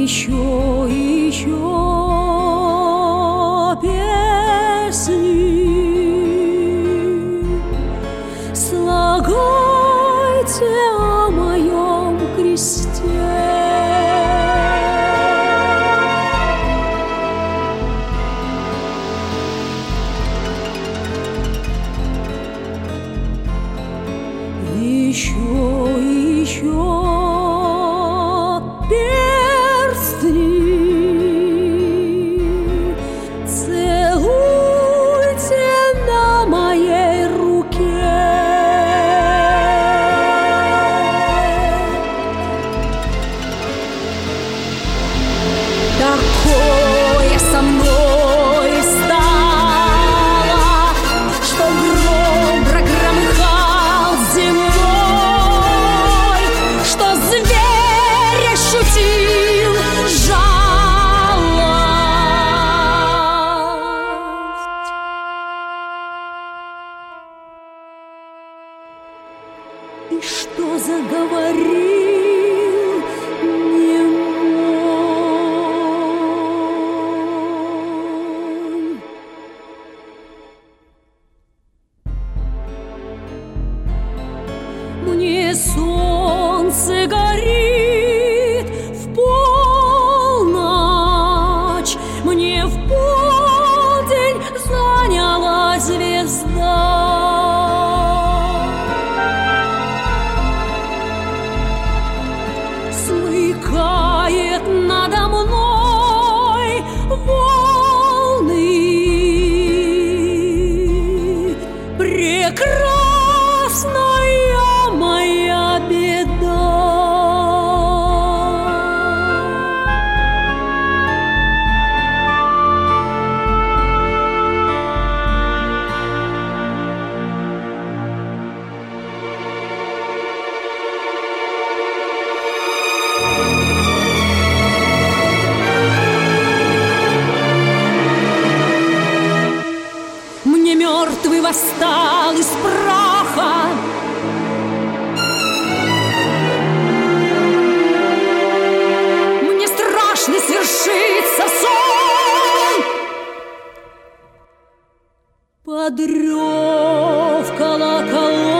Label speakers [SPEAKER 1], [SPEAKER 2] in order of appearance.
[SPEAKER 1] еще песни слагайте о моем кресте. Еще перстни целуйте на моей руке. Такое со мной стало, что гром прогромыхал зимой, что зверь ощутил жалость. И что заговорил немой. Мне солнце горит в полночь, мне в полдень заняла звезда. Смыкает надо мной волны, прекрасная моя беда. Мне мертвый восстал из праха, мне страшно свершится сон. Под рев колоколов